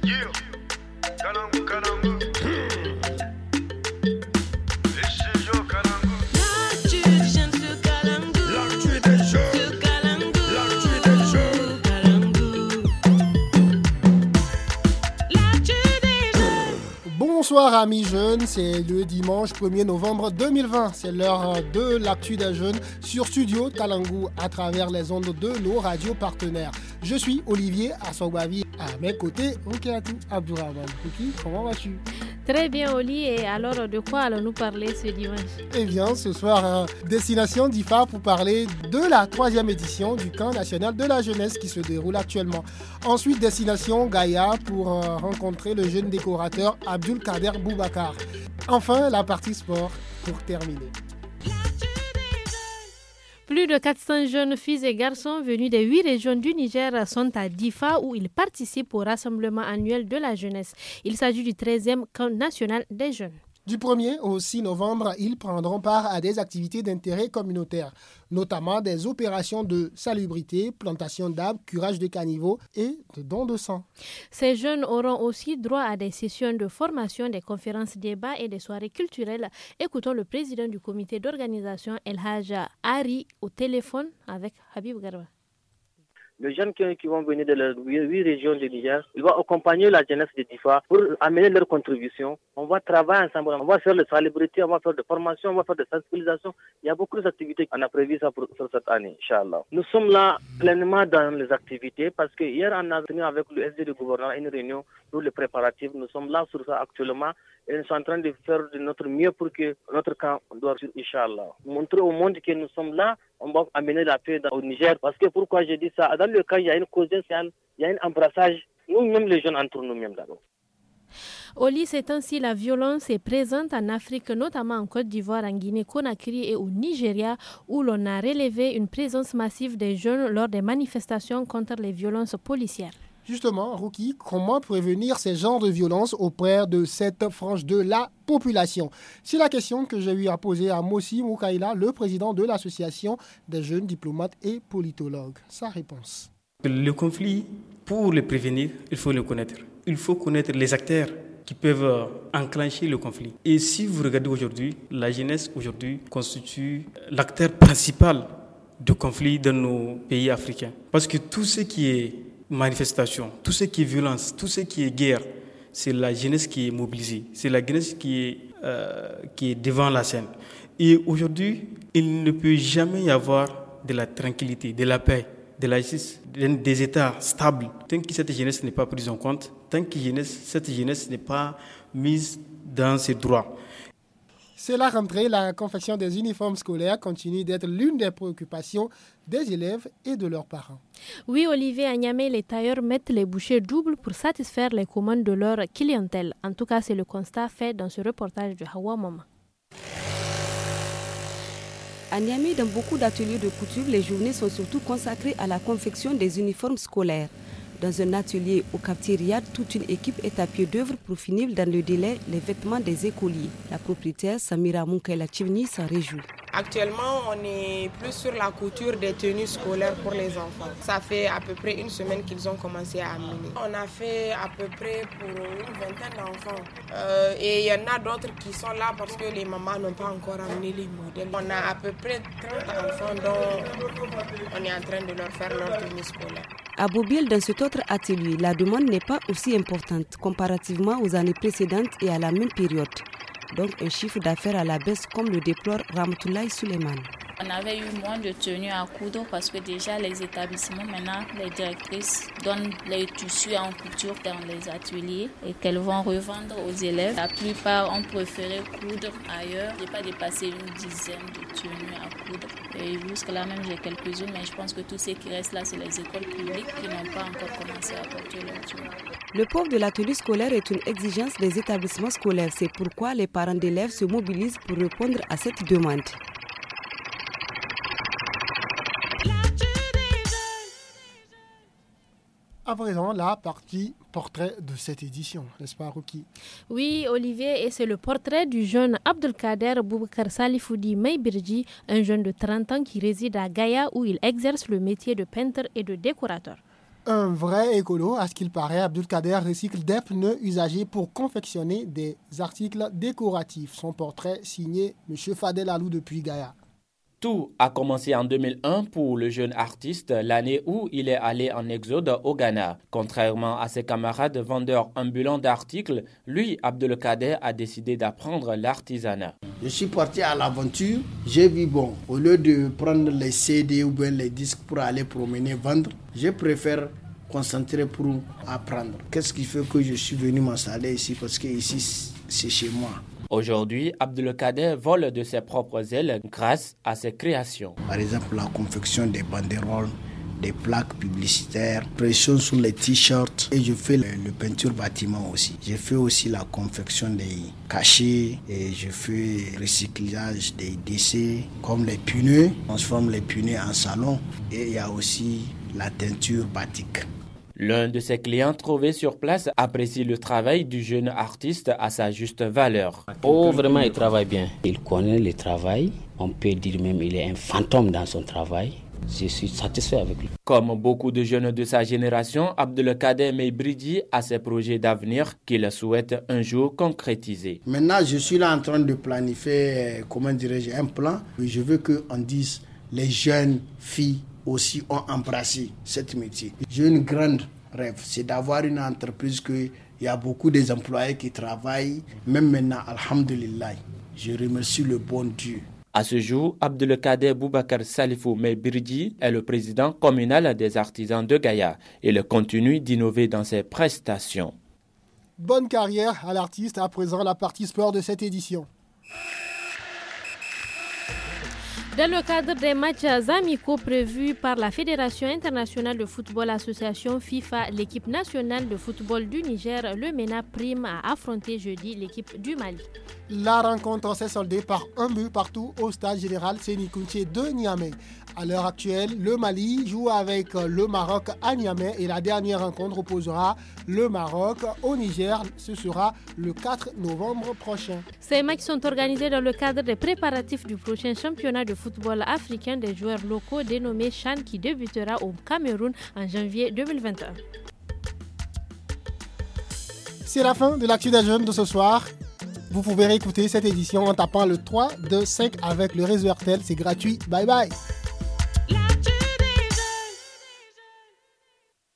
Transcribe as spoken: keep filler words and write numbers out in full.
Yeah, Kalangu, Kalangu. Bonsoir amis jeunes, c'est le dimanche premier novembre deux mille vingt, c'est l'heure de l'actu des jeunes sur Studio Kalangu à travers les ondes de nos radios partenaires. Je suis Olivier Assogbavi, à mes côtés, Rukiatou Abdourahman. Ruki, comment vas-tu? Très bien Oli, et alors de quoi allons-nous parler ce dimanche? Eh bien ce soir, hein, destination d'Ifa pour parler de la troisième édition du camp national de la jeunesse qui se déroule actuellement. Ensuite, destination Gaïa pour euh, rencontrer le jeune décorateur Abdul Kader Boubacar. Enfin, la partie sport pour terminer. Plus de quatre cents jeunes filles et garçons venus des huit régions du Niger sont à Difa où ils participent au rassemblement annuel de la jeunesse. Il s'agit du treizième camp national des jeunes. Du premier au six novembre, ils prendront part à des activités d'intérêt communautaire, notamment des opérations de salubrité, plantation d'arbres, curage de caniveaux et de dons de sang. Ces jeunes auront aussi droit à des sessions de formation, des conférences débats et des soirées culturelles. Écoutons le président du comité d'organisation, El Haja Ari, au téléphone avec Habib Garba. Les jeunes qui, qui vont venir de les huit régions du Niger, ils vont accompagner la jeunesse de Difa pour amener leur contribution. On va travailler ensemble, on va faire de salubrité, on va faire de formation, on va faire de sensibilisation. Il y a beaucoup d'activités qu'on a prévues ça pour, pour cette année, Inch'Allah. Nous sommes là pleinement dans les activités parce que hier on a tenu avec le S D du gouvernement une réunion pour les préparatifs. Nous sommes là sur ça actuellement et nous sommes en train de faire de notre mieux pour que notre camp doit sur Inch'Allah. Montrer au monde que nous sommes là. On va amener la paix au Niger. Parce que pourquoi je dis ça? Dans le cas, il y a une cause sociale, il y a un embrassage. Nous-mêmes, les jeunes, entre nous-mêmes d'abord. Oli, c'est ainsi la violence est présente en Afrique, notamment en Côte d'Ivoire, en Guinée-Conakry et au Nigeria, où l'on a relevé une présence massive des jeunes lors des manifestations contre les violences policières. Justement, Ruki, comment prévenir ces genres de violences auprès de cette frange de la population? C'est la question que j'ai eu à poser à Mossi Moukaïla, le président de l'association des jeunes diplomates et politologues. Sa réponse. Le conflit, pour le prévenir, il faut le connaître. Il faut connaître les acteurs qui peuvent enclencher le conflit. Et si vous regardez aujourd'hui, la jeunesse aujourd'hui constitue l'acteur principal du conflit dans nos pays africains. Parce que tout ce qui est manifestation, tout ce qui est violence, tout ce qui est guerre, c'est la jeunesse qui est mobilisée, c'est la jeunesse qui est, euh, qui est devant la scène. Et aujourd'hui, il ne peut jamais y avoir de la tranquillité, de la paix, de la justice, des États stables, tant que cette jeunesse n'est pas prise en compte, tant que jeunesse, cette jeunesse n'est pas mise dans ses droits. C'est la rentrée, la confection des uniformes scolaires continue d'être l'une des préoccupations des élèves et de leurs parents. Oui, Olivier, à Niamey, les tailleurs mettent les bouchées doubles pour satisfaire les commandes de leur clientèle. En tout cas, c'est le constat fait dans ce reportage de Hawa Mama. À Niamey, dans beaucoup d'ateliers de couture, les journées sont surtout consacrées à la confection des uniformes scolaires. Dans un atelier au quartier Riyad, toute une équipe est à pied d'œuvre pour finir dans le délai les vêtements des écoliers. La propriétaire Samira Moukaila Chivni s'en réjouit. Actuellement, on est plus sur la couture des tenues scolaires pour les enfants. Ça fait à peu près une semaine qu'ils ont commencé à amener. On a fait à peu près pour une vingtaine d'enfants. Euh, et il y en a d'autres qui sont là parce que les mamans n'ont pas encore amené les modèles. On a à peu près trente enfants dont on est en train de leur faire leur tenue scolaire. À Bobil, dans cet autre atelier, la demande n'est pas aussi importante comparativement aux années précédentes et à la même période. Donc un chiffre d'affaires à la baisse comme le déplore Ramatoulaye Suleiman. On avait eu moins de tenues à coudre parce que déjà les établissements, maintenant, les directrices donnent les tissus en couture dans les ateliers et qu'elles vont revendre aux élèves. La plupart ont préféré coudre ailleurs. Je n'ai pas dépassé une dizaine de tenues à coudre. Et jusque-là même, j'ai quelques-unes, mais je pense que tout ce qui reste là, c'est les écoles publiques qui n'ont pas encore commencé à porter leurs tenues. Le port de la tenue scolaire est une exigence des établissements scolaires. C'est pourquoi les parents d'élèves se mobilisent pour répondre à cette demande. À présent, la partie portrait de cette édition, n'est-ce pas, Ruki? Oui, Olivier, et c'est le portrait du jeune Abdelkader Boubacar Salifoudi Maybirji, un jeune de trente ans qui réside à Gaïa où il exerce le métier de peintre et de décorateur. Un vrai écolo, à ce qu'il paraît, Abdulkader recycle des pneus usagés pour confectionner des articles décoratifs. Son portrait signé M. Fadel Alou depuis Gaïa. Tout a commencé en deux mille un pour le jeune artiste, l'année où il est allé en exode au Ghana. Contrairement à ses camarades vendeurs ambulants d'articles, lui, Abdulkader, a décidé d'apprendre l'artisanat. Je suis parti à l'aventure. J'ai vu, bon, au lieu de prendre les C D ou bien les disques pour aller promener, vendre, je préfère concentrer pour apprendre. Qu'est-ce qui fait que je suis venu m'installer ici? Parce que ici, c'est chez moi. Aujourd'hui, Abdulkader vole de ses propres ailes grâce à ses créations. Par exemple, la confection des banderoles, des plaques publicitaires, pression sur les t-shirts et je fais le, le peinture bâtiment aussi. Je fais aussi la confection des cachets et je fais le recyclage des déchets comme les pneus. On transforme les pneus en salon et il y a aussi la teinture batik. L'un de ses clients trouvés sur place apprécie le travail du jeune artiste à sa juste valeur. Oh, vraiment, il travaille bien. Il connaît le travail. On peut dire même qu'il est un fantôme dans son travail. Je suis satisfait avec lui. Comme beaucoup de jeunes de sa génération, Abdulkader Meibridi a ses projets d'avenir qu'il souhaite un jour concrétiser. Maintenant, je suis là en train de planifier, comment dirais-je, un plan. Je veux qu'on dise les jeunes filles aussi ont embrassé ce métier. J'ai une grande rêve, c'est d'avoir une entreprise que il y a beaucoup des employés qui travaillent. Même maintenant, alhamdulillah, je remercie le bon Dieu. À ce jour, Abdulkader Boubacar Salifou Meibridi est le président communal des artisans de Gaïa. Il continue d'innover dans ses prestations. Bonne carrière à l'artiste. À présent, la partie sport de cette édition. Dans le cadre des matchs amicaux prévus par la Fédération internationale de football association FIFA, l'équipe nationale de football du Niger, le MENA Prime, a affronté jeudi l'équipe du Mali. La rencontre s'est soldée par un but partout au stade général Séni Kountché de Niamey. À l'heure actuelle, le Mali joue avec le Maroc à Niamey et la dernière rencontre opposera le Maroc au Niger. Ce sera le quatre novembre prochain. Ces matchs sont organisés dans le cadre des préparatifs du prochain championnat de football africain des joueurs locaux dénommé CHAN qui débutera au Cameroun en janvier deux mille vingt et un. C'est la fin de l'actu des jeunes de ce soir. Vous pouvez réécouter cette édition en tapant le trois deux cinq avec le réseau R T L. C'est gratuit. Bye bye.